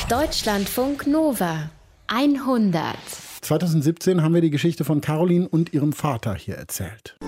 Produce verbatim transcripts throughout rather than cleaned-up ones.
Deutschlandfunk Nova hundert. zweitausendsiebzehn haben wir die Geschichte von Caroline und ihrem Vater hier erzählt.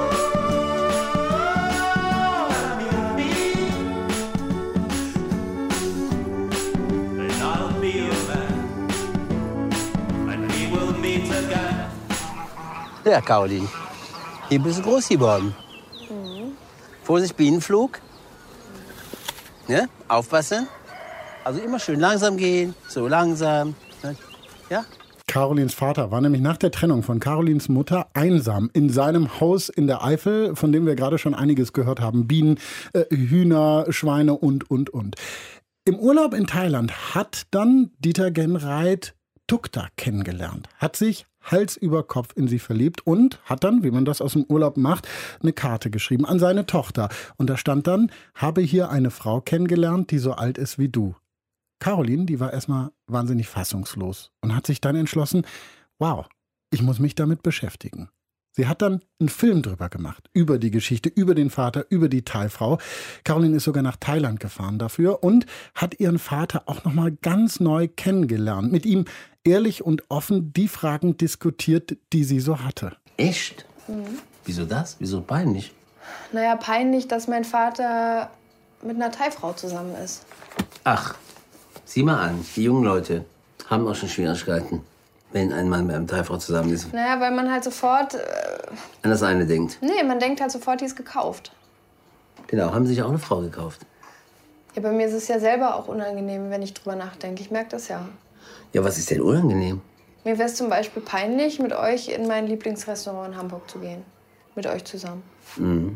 Ja, Caroline, hier bist du groß geworden. Mhm. Vorsicht, Bienenflug. Ja, aufpassen. Also immer schön langsam gehen, so langsam. Ja? Carolins Vater war nämlich nach der Trennung von Carolins Mutter einsam in seinem Haus in der Eifel, von dem wir gerade schon einiges gehört haben. Bienen, äh, Hühner, Schweine und, und, und. Im Urlaub in Thailand hat dann Dieter Genreit Tukta kennengelernt, hat sich Hals über Kopf in sie verliebt und hat dann, wie man das aus dem Urlaub macht, eine Karte geschrieben an seine Tochter. Und da stand dann, habe hier eine Frau kennengelernt, die so alt ist wie du. Caroline, die war erstmal wahnsinnig fassungslos und hat sich dann entschlossen, wow, ich muss mich damit beschäftigen. Sie hat dann einen Film drüber gemacht, über die Geschichte, über den Vater, über die Thai-Frau. Caroline ist sogar nach Thailand gefahren dafür und hat ihren Vater auch nochmal ganz neu kennengelernt. Mit ihm ehrlich und offen die Fragen diskutiert, die sie so hatte. Echt? Mhm. Wieso das? Wieso peinlich? Naja, peinlich, dass mein Vater mit einer Thai-Frau zusammen ist. Ach, sieh mal an, die jungen Leute haben auch schon Schwierigkeiten, wenn ein Mann mit einer Thai-Frau zusammen ist. Naja, weil man halt sofort... Äh, an das eine denkt. Nee, man denkt halt sofort, die ist gekauft. Genau, haben sie sich auch eine Frau gekauft? Ja, bei mir ist es ja selber auch unangenehm, wenn ich drüber nachdenke. Ich merke das ja. Ja, was ist denn unangenehm? Mir wäre es zum Beispiel peinlich, mit euch in mein Lieblingsrestaurant in Hamburg zu gehen. Mit euch zusammen. Mhm.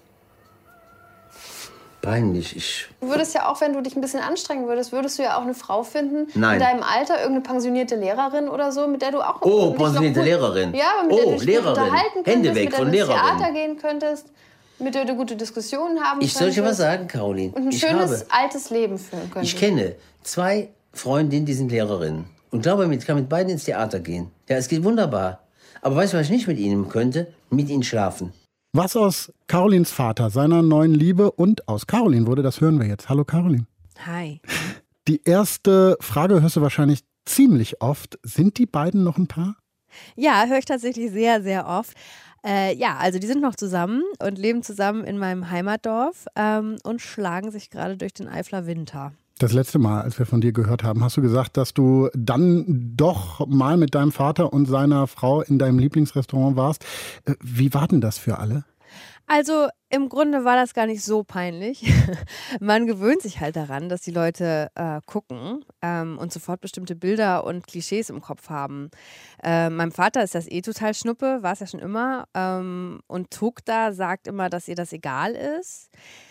Peinlich, ich... Du würdest ja auch, wenn du dich ein bisschen anstrengen würdest, würdest du ja auch eine Frau finden, Nein. in deinem Alter, irgendeine pensionierte Lehrerin oder so, mit der du auch... Oh, pensionierte gut, Lehrerin. Ja, mit oh, der du dich Lehrerin. gut unterhalten könntest, Hände weg mit der von du ins Lehrerin. Theater gehen könntest, mit der du gute Diskussionen haben Ich könntest. soll dir was sagen, Caroline. Und ein ich schönes, habe, altes Leben führen könntest. Ich kenne zwei Freundinnen, die sind Lehrerinnen. Und glaube, ich kann mit beiden ins Theater gehen. Ja, es geht wunderbar. Aber weißt du, was ich nicht mit ihnen könnte? Mit ihnen schlafen. Was aus Carolins Vater, seiner neuen Liebe und aus Caroline wurde, das hören wir jetzt. Hallo Caroline. Hi. Die erste Frage hörst du wahrscheinlich ziemlich oft. Sind die beiden noch ein Paar? Ja, höre ich tatsächlich sehr, sehr oft. Äh, ja, also die sind noch zusammen und leben zusammen in meinem Heimatdorf ähm, und schlagen sich gerade durch den Eifler Winter. Das letzte Mal, als wir von dir gehört haben, hast du gesagt, dass du dann doch mal mit deinem Vater und seiner Frau in deinem Lieblingsrestaurant warst. Wie war denn das für alle? Also im Grunde war das gar nicht so peinlich. Man gewöhnt sich halt daran, dass die Leute äh, gucken ähm, und sofort bestimmte Bilder und Klischees im Kopf haben. Äh, meinem Vater ist das eh total Schnuppe, war es ja schon immer. Ähm, und Tukta sagt immer, dass ihr das egal ist.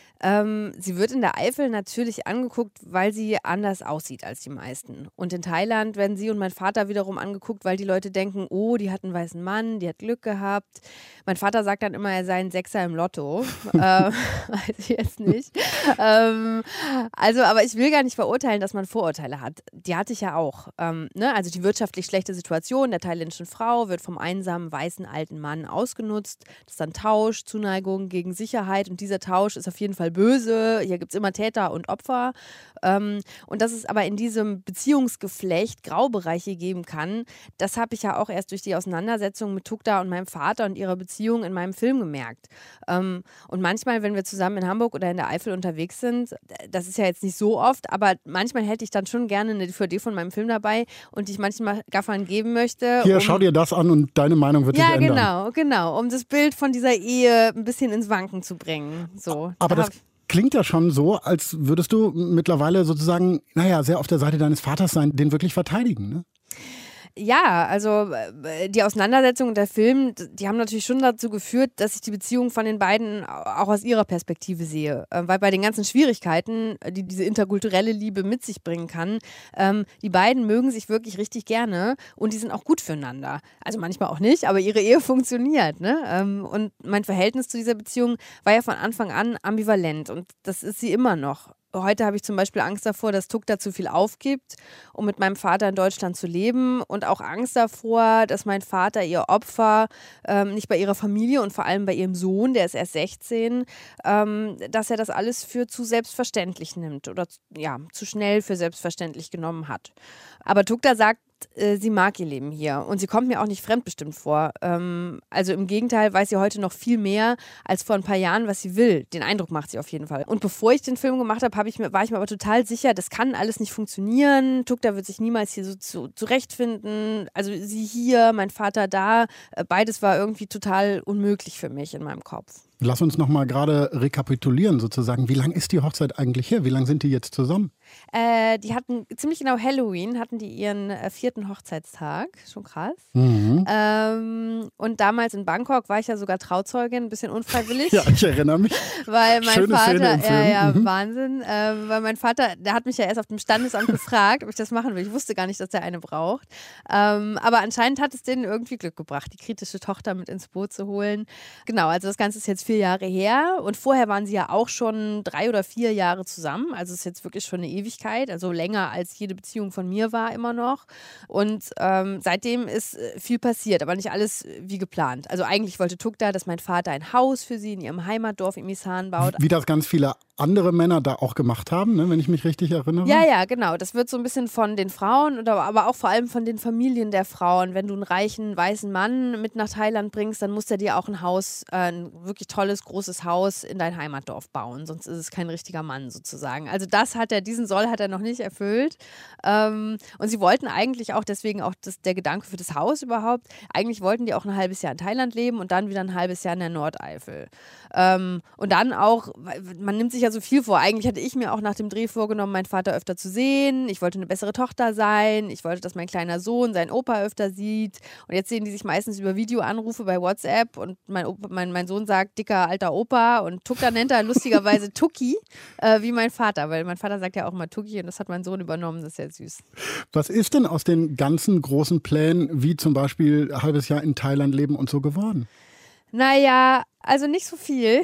Ähm, sie wird in der Eifel natürlich angeguckt, weil sie anders aussieht als die meisten. Und in Thailand werden sie und mein Vater wiederum angeguckt, weil die Leute denken, oh, die hat einen weißen Mann, die hat Glück gehabt. Mein Vater sagt dann immer, er sei ein Sechser im Lotto. ähm, weiß ich jetzt nicht. Ähm, also, aber ich will gar nicht verurteilen, dass man Vorurteile hat. Die hatte ich ja auch. Ähm, ne? Also die wirtschaftlich schlechte Situation der thailändischen Frau wird vom einsamen, weißen, alten Mann ausgenutzt. Das ist dann Tausch, Zuneigung gegen Sicherheit. Und dieser Tausch ist auf jeden Fall böse, hier gibt es immer Täter und Opfer. Ähm, und dass es aber in diesem Beziehungsgeflecht Graubereiche geben kann, das habe ich ja auch erst durch die Auseinandersetzung mit Tukta und meinem Vater und ihrer Beziehung in meinem Film gemerkt. Ähm, und manchmal, wenn wir zusammen in Hamburg oder in der Eifel unterwegs sind, das ist ja jetzt nicht so oft, aber manchmal hätte ich dann schon gerne eine D V D von meinem Film dabei und die ich manchmal Gaffern geben möchte. Hier, um, schau dir das an und deine Meinung wird ja, sich ändern. Ja, genau, genau, um das Bild von dieser Ehe ein bisschen ins Wanken zu bringen. So. Aber das klingt ja schon so, als würdest du mittlerweile sozusagen, naja, sehr auf der Seite deines Vaters sein, den wirklich verteidigen, ne? Ja, also die Auseinandersetzung und der Film, die haben natürlich schon dazu geführt, dass ich die Beziehung von den beiden auch aus ihrer Perspektive sehe. Weil bei den ganzen Schwierigkeiten, die diese interkulturelle Liebe mit sich bringen kann, die beiden mögen sich wirklich richtig gerne und die sind auch gut füreinander. Also manchmal auch nicht, aber ihre Ehe funktioniert, ne? Und mein Verhältnis zu dieser Beziehung war ja von Anfang an ambivalent und das ist sie immer noch. Heute habe ich zum Beispiel Angst davor, dass Tukta zu viel aufgibt, um mit meinem Vater in Deutschland zu leben und auch Angst davor, dass mein Vater ihr Opfer ähm, nicht bei ihrer Familie und vor allem bei ihrem Sohn, der ist erst sechzehn, ähm, dass er das alles für zu selbstverständlich nimmt oder ja, zu schnell für selbstverständlich genommen hat. Aber Tukta sagt, sie mag ihr Leben hier und sie kommt mir auch nicht fremdbestimmt vor. Ähm, also im Gegenteil weiß sie heute noch viel mehr als vor ein paar Jahren, was sie will. Den Eindruck macht sie auf jeden Fall. Und bevor ich den Film gemacht habe, hab ich mir, war ich mir aber total sicher, das kann alles nicht funktionieren. Tukta wird sich niemals hier so zu, zurechtfinden. Also sie hier, mein Vater da. Beides war irgendwie total unmöglich für mich in meinem Kopf. Lass uns noch mal gerade rekapitulieren sozusagen. Wie lang ist die Hochzeit eigentlich her? Wie lange sind die jetzt zusammen? Äh, die hatten ziemlich genau Halloween, hatten die ihren äh, vierten Hochzeitstag. Schon krass. Mhm. Ähm, und damals in Bangkok war ich ja sogar Trauzeugin, ein bisschen unfreiwillig. Ja, ich erinnere mich. Weil mein Schöne Vater, Szene im Film. ja, ja, Mhm. Wahnsinn. Äh, weil mein Vater, der hat mich ja erst auf dem Standesamt gefragt, ob ich das machen will. Ich wusste gar nicht, dass der eine braucht. Ähm, aber anscheinend hat es denen irgendwie Glück gebracht, die kritische Tochter mit ins Boot zu holen. Genau, also das Ganze ist jetzt vier Jahre her und vorher waren sie ja auch schon drei oder vier Jahre zusammen. Also es ist jetzt wirklich schon eine Ewigkeit, also länger als jede Beziehung von mir war immer noch. Und ähm, seitdem ist viel passiert, aber nicht alles wie geplant. Also eigentlich wollte Tukta, dass mein Vater ein Haus für sie in ihrem Heimatdorf in Isan baut. Wie das ganz viele andere Männer da auch gemacht haben, ne, wenn ich mich richtig erinnere. Ja, ja, genau. Das wird so ein bisschen von den Frauen, oder, aber auch vor allem von den Familien der Frauen. Wenn du einen reichen, weißen Mann mit nach Thailand bringst, dann muss der dir auch ein Haus, äh, ein wirklich tolles, großes Haus in dein Heimatdorf bauen. Sonst ist es kein richtiger Mann sozusagen. Also das hat er, diesen Soll hat er noch nicht erfüllt. Ähm, und sie wollten eigentlich auch, deswegen auch das, der Gedanke für das Haus überhaupt, eigentlich wollten die auch ein halbes Jahr in Thailand leben und dann wieder ein halbes Jahr in der Nordeifel. Ähm, und dann auch, man nimmt sich ja so viel vor. Eigentlich hatte ich mir auch nach dem Dreh vorgenommen, meinen Vater öfter zu sehen. Ich wollte eine bessere Tochter sein. Ich wollte, dass mein kleiner Sohn seinen Opa öfter sieht. Und jetzt sehen die sich meistens über Videoanrufe bei WhatsApp und mein, Opa, mein, mein Sohn sagt, dicker alter Opa, und Tukta nennt er lustigerweise Tuki, äh, wie mein Vater, weil mein Vater sagt ja auch immer Tuki und das hat mein Sohn übernommen. Das ist ja süß. Was ist denn aus den ganzen großen Plänen, wie zum Beispiel ein halbes Jahr in Thailand leben und so geworden? Naja, also nicht so viel.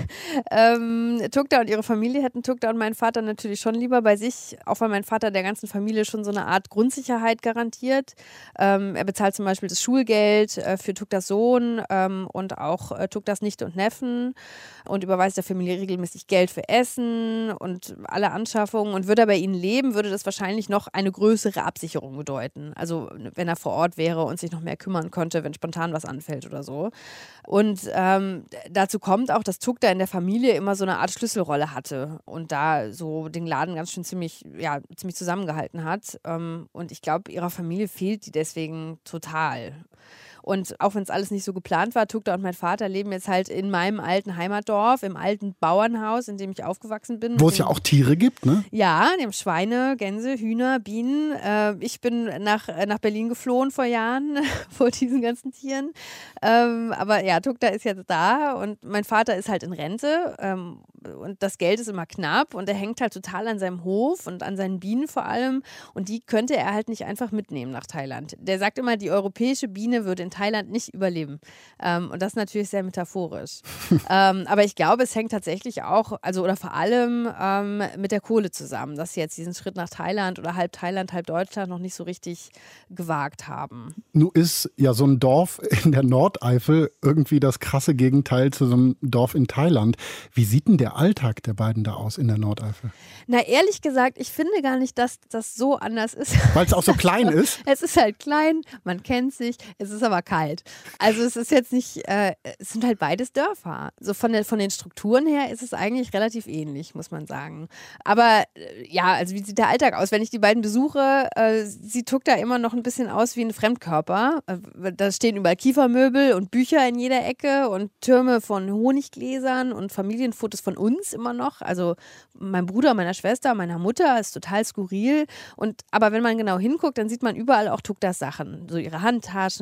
ähm, Tukta und ihre Familie hätten Tukta und meinen Vater natürlich schon lieber bei sich, auch weil mein Vater der ganzen Familie schon so eine Art Grundsicherheit garantiert. Ähm, er bezahlt zum Beispiel das Schulgeld äh, für Tuktas Sohn ähm, und auch äh, Tuktas Nichte und Neffen und überweist der Familie regelmäßig Geld für Essen und alle Anschaffungen. Und würde er bei ihnen leben, würde das wahrscheinlich noch eine größere Absicherung bedeuten. Also wenn er vor Ort wäre und sich noch mehr kümmern könnte, wenn spontan was anfällt oder so. Und ähm, dazu kommt auch, dass Tukta in der Familie immer so eine Art Schlüsselrolle hatte und da so den Laden ganz schön ziemlich, ja, ziemlich zusammengehalten hat. Ähm, und ich glaube, ihrer Familie fehlt die deswegen total. Und auch wenn es alles nicht so geplant war, Tukta und mein Vater leben jetzt halt in meinem alten Heimatdorf, im alten Bauernhaus, in dem ich aufgewachsen bin. Wo es ja auch Tiere gibt, ne? Ja, die haben Schweine, Gänse, Hühner, Bienen. Äh, ich bin nach, nach Berlin geflohen vor Jahren, vor diesen ganzen Tieren. Ähm, aber ja, Tukta ist jetzt da und mein Vater ist halt in Rente ähm, und das Geld ist immer knapp und er hängt halt total an seinem Hof und an seinen Bienen vor allem und die könnte er halt nicht einfach mitnehmen nach Thailand. Der sagt immer, die europäische Biene würde in Thailand nicht überleben. Ähm, und das ist natürlich sehr metaphorisch. ähm, aber ich glaube, es hängt tatsächlich auch, also oder vor allem ähm, mit der Kohle zusammen, dass sie jetzt diesen Schritt nach Thailand oder halb Thailand, halb Deutschland noch nicht so richtig gewagt haben. Nun ist ja so ein Dorf in der Nordeifel irgendwie das krasse Gegenteil zu so einem Dorf in Thailand. Wie sieht denn der Alltag der beiden da aus in der Nordeifel? Na, ehrlich gesagt, ich finde gar nicht, dass das so anders ist. Weil es auch so klein ist? Es ist halt klein, man kennt sich, es ist aber kalt. Also es ist jetzt nicht, äh, es sind halt beides Dörfer. So von, der, von den Strukturen her ist es eigentlich relativ ähnlich, muss man sagen. Aber äh, ja, also wie sieht der Alltag aus? Wenn ich die beiden besuche, äh, sieht Tukta immer noch ein bisschen aus wie ein Fremdkörper. Äh, da stehen überall Kiefermöbel und Bücher in jeder Ecke und Türme von Honiggläsern und Familienfotos von uns immer noch. Also mein Bruder, meiner Schwester, meiner Mutter ist total skurril. Und, aber wenn man genau hinguckt, dann sieht man überall auch Tuktas Sachen. So ihre Handtaschen und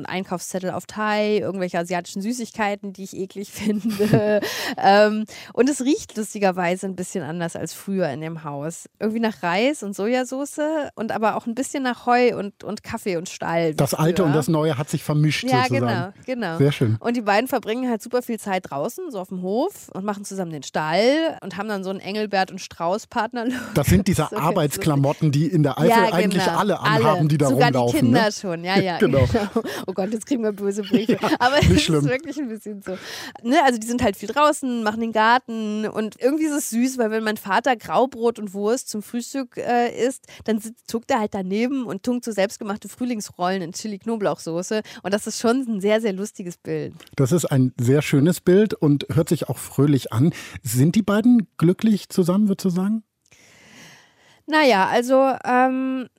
Einkaufszettel auf Thai, irgendwelche asiatischen Süßigkeiten, die ich eklig finde. ähm, und es riecht lustigerweise ein bisschen anders als früher in dem Haus. Irgendwie nach Reis und Sojasauce und aber auch ein bisschen nach Heu und, und Kaffee und Stall. Das Alte und das Neue hat sich vermischt ja, sozusagen. genau, genau. Sehr schön. Und die beiden verbringen halt super viel Zeit draußen, so auf dem Hof und machen zusammen den Stall und haben dann so einen Engelbert und Strauß-Partner. Das sind diese so Arbeitsklamotten, die in der Eifel ja, genau. eigentlich alle anhaben, alle. die da Sogar rumlaufen. Die Kinder ne? schon, ja, ja. genau. genau. Oh Gott, jetzt kriegen wir böse Briefe. Ja, Aber es nicht ist schlimm. wirklich ein bisschen so. Ne, also die sind halt viel draußen, machen den Garten und irgendwie ist es süß, weil wenn mein Vater Graubrot und Wurst zum Frühstück äh, isst, dann sitzt, tuckt er halt daneben und tunkt so selbstgemachte Frühlingsrollen in Chili-Knoblauchsoße und das ist schon ein sehr, sehr lustiges Bild. Das ist ein sehr schönes Bild und hört sich auch fröhlich an. Sind die beiden glücklich zusammen, würdest du sagen? Naja, also ähm,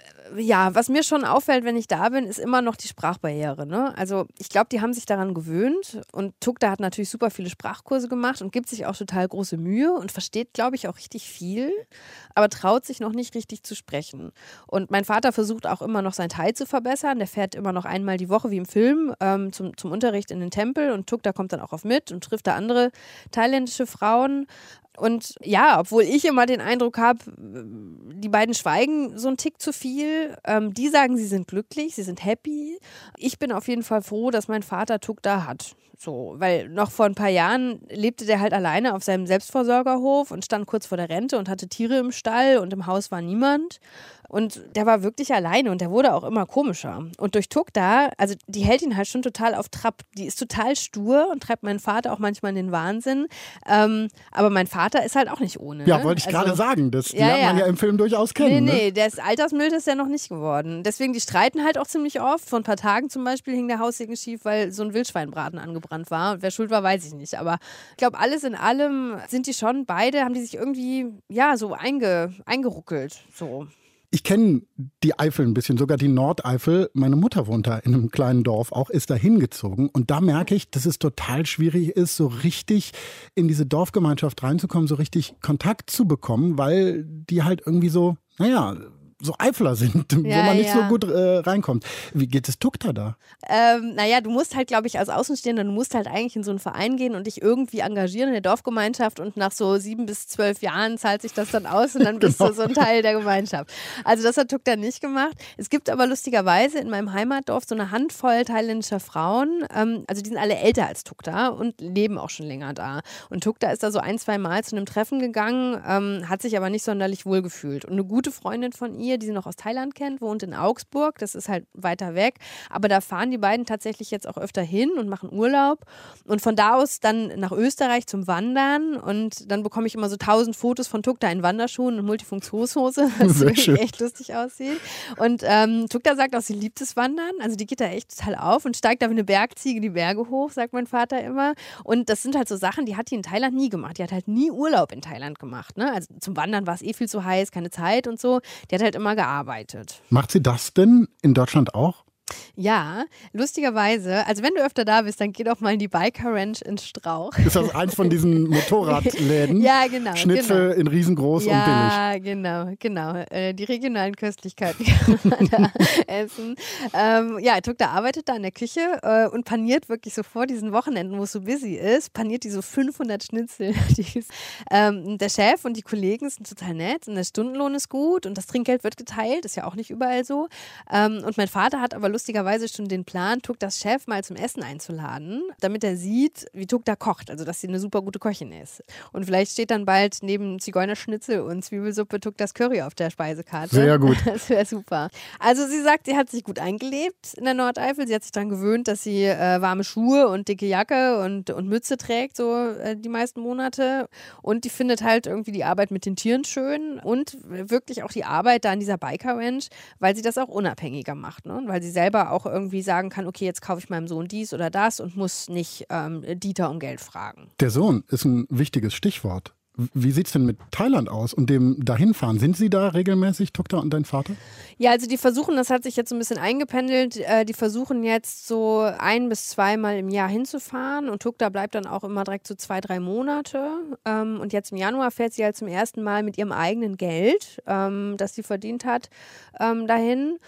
ja, was mir schon auffällt, wenn ich da bin, ist immer noch die Sprachbarriere. Ne? Also ich glaube, die haben sich daran gewöhnt und Tukta hat natürlich super viele Sprachkurse gemacht und gibt sich auch total große Mühe und versteht, glaube ich, auch richtig viel, aber traut sich noch nicht richtig zu sprechen. Und mein Vater versucht auch immer noch sein Thai zu verbessern. Der fährt immer noch einmal die Woche, wie im Film, ähm, zum, zum Unterricht in den Tempel und Tukta kommt dann auch auf mit und trifft da andere thailändische Frauen. Und ja, obwohl ich immer den Eindruck habe, die beiden schweigen so einen Tick zu viel. Ähm, die sagen, sie sind glücklich, sie sind happy. Ich bin auf jeden Fall froh, dass mein Vater Tukta hat. So, weil noch vor ein paar Jahren lebte der halt alleine auf seinem Selbstversorgerhof und stand kurz vor der Rente und hatte Tiere im Stall und im Haus war niemand. Und der war wirklich alleine und der wurde auch immer komischer. Und durch Tukta, also die hält ihn halt schon total auf Trab. Die ist total stur und treibt meinen Vater auch manchmal in den Wahnsinn. Ähm, aber mein Vater ist halt auch nicht ohne. Ja, ne? wollte ich also, gerade sagen. Das ja, lernt man ja. ja im Film durchaus kennen. Nee, nee, ne? der ist altersmilde ist ja noch nicht geworden. Deswegen, die streiten halt auch ziemlich oft. Vor ein paar Tagen zum Beispiel hing der Haussegen schief, weil so ein Wildschweinbraten angebrannt war. Und wer schuld war, weiß ich nicht. Aber ich glaube, alles in allem sind die schon beide, haben die sich irgendwie, ja, so einge, eingeruckelt. So. Ich kenne die Eifel ein bisschen, sogar die Nordeifel. Meine Mutter wohnt da in einem kleinen Dorf, auch ist da hingezogen. Und da merke ich, dass es total schwierig ist, so richtig in diese Dorfgemeinschaft reinzukommen, so richtig Kontakt zu bekommen, weil die halt irgendwie so, naja, so Eifler sind, Ja, wo man nicht ja. so gut äh, reinkommt. Wie geht es Tukta da? Ähm, naja, du musst halt, glaube ich, als Außenstehender, du musst halt eigentlich in so einen Verein gehen und dich irgendwie engagieren in der Dorfgemeinschaft und nach so sieben bis zwölf Jahren zahlt sich das dann aus und dann bist Genau. du so ein Teil der Gemeinschaft. Also das hat Tukta nicht gemacht. Es gibt aber lustigerweise in meinem Heimatdorf so eine Handvoll thailändischer Frauen, ähm, also die sind alle älter als Tukta und leben auch schon länger da. Und Tukta ist da so ein, zwei Mal zu einem Treffen gegangen, ähm, hat sich aber nicht sonderlich wohl gefühlt. Und eine gute Freundin von ihr, die sie noch aus Thailand kennt, wohnt in Augsburg, das ist halt weiter weg, aber da fahren die beiden tatsächlich jetzt auch öfter hin und machen Urlaub und von da aus dann nach Österreich zum Wandern und dann bekomme ich immer so tausend Fotos von Tukta in Wanderschuhen und Multifunktionshose, was Sehr wirklich schön. echt lustig aussieht. Und ähm, Tukta sagt auch, sie liebt das Wandern, also die geht da echt total auf und steigt da wie eine Bergziege die Berge hoch, sagt mein Vater immer. Und das sind halt so Sachen, die hat die in Thailand nie gemacht. Die hat halt nie Urlaub in Thailand gemacht. Ne? Also zum Wandern war es eh viel zu heiß, keine Zeit und so. Die hat halt immer gearbeitet. Macht sie das denn in Deutschland auch? Ja, lustigerweise, also wenn du öfter da bist, dann geh doch mal in die Biker Ranch in Strauch. Ist das eins von diesen Motorradläden? Ja, genau. Schnitzel genau. in riesengroß und billig. Ja, genau, genau. Äh, die regionalen Köstlichkeiten kann man da essen. Ähm, ja, Tukta arbeitet da in der Küche äh, und paniert wirklich so vor diesen Wochenenden, wo es so busy ist, paniert die so fünfhundert Schnitzel. Die ist, ähm, der Chef und die Kollegen sind total nett und der Stundenlohn ist gut und das Trinkgeld wird geteilt, ist ja auch nicht überall so. Ähm, und mein Vater hat aber lustigerweise schon den Plan, Tuktas Chef mal zum Essen einzuladen, damit er sieht, wie Tukta kocht, also dass sie eine super gute Köchin ist. Und vielleicht steht dann bald neben Zigeunerschnitzel und Zwiebelsuppe Tuktas Curry auf der Speisekarte. Sehr gut. Das wäre super. Also sie sagt, sie hat sich gut eingelebt in der Nordeifel. Sie hat sich daran gewöhnt, dass sie äh, warme Schuhe und dicke Jacke und, und Mütze trägt, so äh, die meisten Monate. Und die findet halt irgendwie die Arbeit mit den Tieren schön und wirklich auch die Arbeit da an dieser Biker Ranch, weil sie das auch unabhängiger macht. Ne? Weil sie selber auch irgendwie sagen kann, okay, jetzt kaufe ich meinem Sohn dies oder das und muss nicht ähm, Dieter um Geld fragen. Der Sohn ist ein wichtiges Stichwort. Wie sieht es denn mit Thailand aus und dem Dahinfahren? Sind Sie da regelmäßig, Tukta und dein Vater? Ja, also die versuchen, das hat sich jetzt so ein bisschen eingependelt, äh, die versuchen jetzt so ein- bis zweimal im Jahr hinzufahren und Tukta bleibt dann auch immer direkt so zwei, drei Monate. Ähm, und jetzt im Januar fährt sie halt zum ersten Mal mit ihrem eigenen Geld, ähm, das sie verdient hat, ähm, dahin.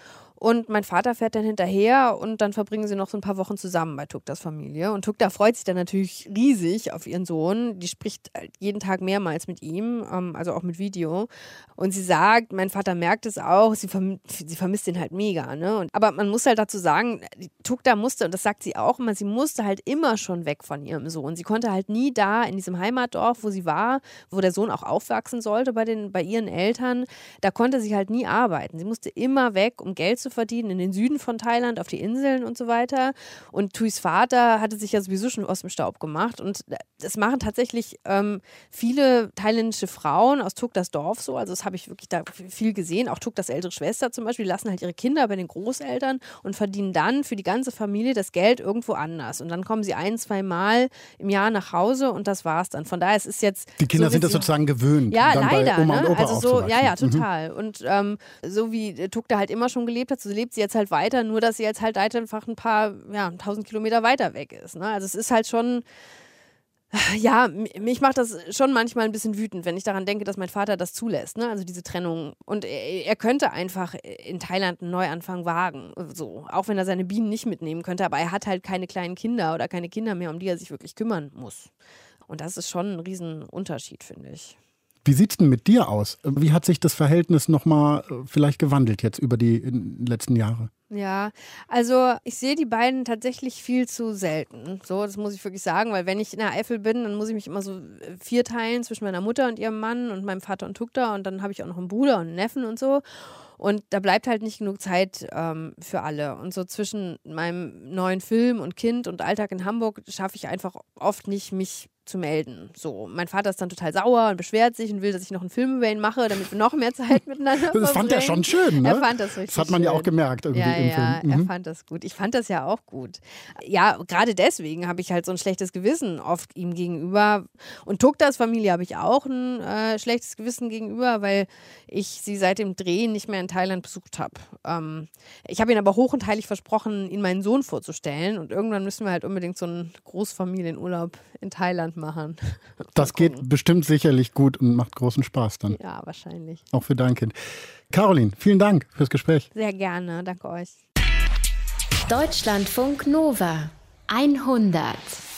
Und mein Vater fährt dann hinterher und dann verbringen sie noch so ein paar Wochen zusammen bei Tuktas Familie. Und Tukta freut sich dann natürlich riesig auf ihren Sohn. Die spricht jeden Tag mehrmals mit ihm, also auch mit Video. Und sie sagt, mein Vater merkt es auch, sie, verm- sie vermisst ihn halt mega. Ne? Und, aber man muss halt dazu sagen, Tukta musste, und das sagt sie auch immer, sie musste halt immer schon weg von ihrem Sohn. Sie konnte halt nie da in diesem Heimatdorf, wo sie war, wo der Sohn auch aufwachsen sollte bei, den, bei ihren Eltern, da konnte sie halt nie arbeiten. Sie musste immer weg, um Geld zu verdienen, in den Süden von Thailand, auf die Inseln und so weiter. Und Thuys Vater hatte sich ja sowieso schon aus dem Staub gemacht. Und das machen tatsächlich ähm, viele thailändische Frauen aus Tuktas Dorf so. Also das habe ich wirklich da viel gesehen. Auch Tuktas ältere Schwester zum Beispiel, die lassen halt ihre Kinder bei den Großeltern und verdienen dann für die ganze Familie das Geld irgendwo anders. Und dann kommen sie ein, zwei Mal im Jahr nach Hause und das war's dann. Von daher es ist jetzt... Die Kinder so, sind das sozusagen gewöhnt. Ja, dann leider. Bei Oma Ne? und Opa Also so, ja, ja, aufzuwachsen. total. Mhm. Und ähm, so wie Tukta halt immer schon gelebt hat, so lebt sie jetzt halt weiter, nur dass sie jetzt halt einfach ein paar, ja, tausend Kilometer weiter weg ist. Ne? Also es ist halt schon, ja, mich macht das schon manchmal ein bisschen wütend, wenn ich daran denke, dass mein Vater das zulässt, ne? Also diese Trennung. Und er, er könnte einfach in Thailand einen Neuanfang wagen, so. Auch wenn er seine Bienen nicht mitnehmen könnte, aber er hat halt keine kleinen Kinder oder keine Kinder mehr, um die er sich wirklich kümmern muss. Und das ist schon ein Riesenunterschied, finde ich. Wie sieht es denn mit dir aus? Wie hat sich das Verhältnis nochmal vielleicht gewandelt jetzt über die letzten Jahre? Ja, also ich sehe die beiden tatsächlich viel zu selten. So, das muss ich wirklich sagen, weil wenn ich in der Eifel bin, dann muss ich mich immer so vierteilen zwischen meiner Mutter und ihrem Mann und meinem Vater und Tukta und dann habe ich auch noch einen Bruder und einen Neffen und so. Und da bleibt halt nicht genug Zeit ähm, für alle. Und so zwischen meinem neuen Film und Kind und Alltag in Hamburg schaffe ich einfach oft nicht, mich zu melden. So, mein Vater ist dann total sauer und beschwert sich und will, dass ich noch einen Film über ihn mache, damit wir noch mehr Zeit miteinander verbringen. Das fand er schon schön, ne? Er fand das richtig Das hat man schön. ja auch gemerkt irgendwie ja, im ja, Film. Mhm. er fand das gut. Ich fand das ja auch gut. Ja, gerade deswegen habe ich halt so ein schlechtes Gewissen oft ihm gegenüber. Und Tuktas Familie habe ich auch ein äh, schlechtes Gewissen gegenüber, weil ich sie seit dem Drehen nicht mehr in Thailand besucht habe. Ähm, ich habe ihn aber hoch und heilig versprochen, ihn meinen Sohn vorzustellen. Und irgendwann müssen wir halt unbedingt so einen Großfamilienurlaub in Thailand machen. Das geht bestimmt sicherlich gut und macht großen Spaß dann. Ja, wahrscheinlich. Auch für dein Kind. Caroline, vielen Dank fürs Gespräch. Sehr gerne, danke euch. Deutschlandfunk Nova hundert.